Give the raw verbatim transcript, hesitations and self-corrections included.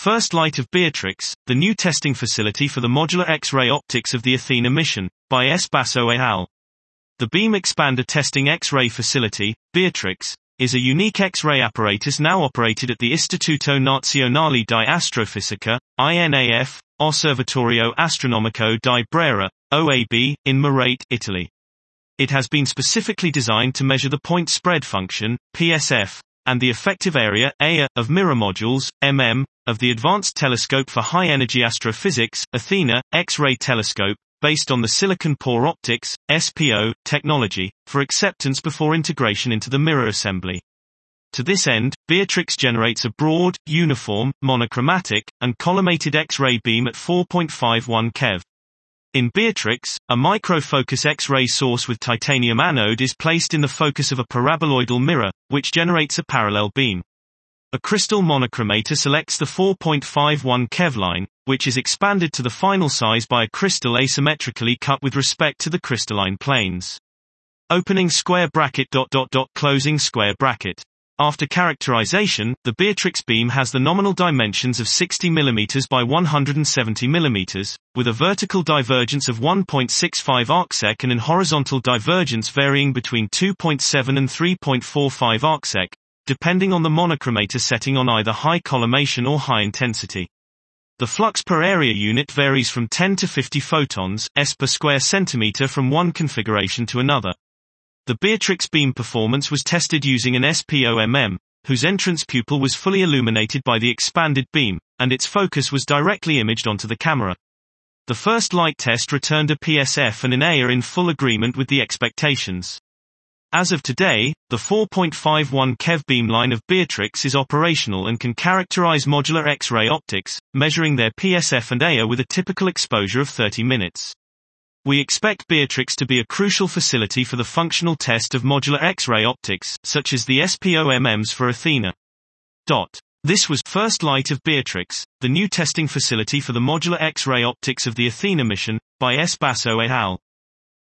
First light of Beatrix, the new testing facility for the modular X-ray optics of the Athena mission, by S. Basso et al. The Beam Expander Testing X-ray Facility, Beatrix, is a unique X-ray apparatus now operated at the Istituto Nazionale di Astrofisica, I N A F, Osservatorio Astronomico di Brera, O A B, in Merate, Italy. It has been specifically designed to measure the point spread function, P S F, and the effective area, A A, of mirror modules, M M, of the Advanced Telescope for High-Energy Astrophysics, Athena, X-ray telescope, based on the silicon pore optics, S P O, technology, for acceptance before integration into the mirror assembly. To this end, Beatrix generates a broad, uniform, monochromatic, and collimated X-ray beam at four point five one keV. In Beatrix, a microfocus X-ray source with titanium anode is placed in the focus of a paraboloidal mirror, which generates a parallel beam. A crystal monochromator selects the four point five one keV line, which is expanded to the final size by a crystal asymmetrically cut with respect to the crystalline planes. Opening square bracket dot dot dot closing square bracket. After characterization, the Beatrix beam has the nominal dimensions of sixty millimeters by one hundred seventy millimeters, with a vertical divergence of one point six five arcsec and an horizontal divergence varying between two point seven and three point four five arcsec, depending on the monochromator setting on either high collimation or high intensity. The flux per area unit varies from ten to fifty photons s per square centimeter from one configuration to another. The Beatrix beam performance was tested using an S P O M M, whose entrance pupil was fully illuminated by the expanded beam, and its focus was directly imaged onto the camera. The first light test returned a P S F and an A A in full agreement with the expectations. As of today, the four point five one keV beamline of Beatrix is operational and can characterize modular X-ray optics, measuring their P S F and A A with a typical exposure of thirty minutes. We expect Beatrix to be a crucial facility for the functional test of modular X-ray optics, such as the S P O M Ms for Athena. Dot. This was First Light of Beatrix, the new testing facility for the modular X-ray optics of the Athena mission, by S. Basso et al.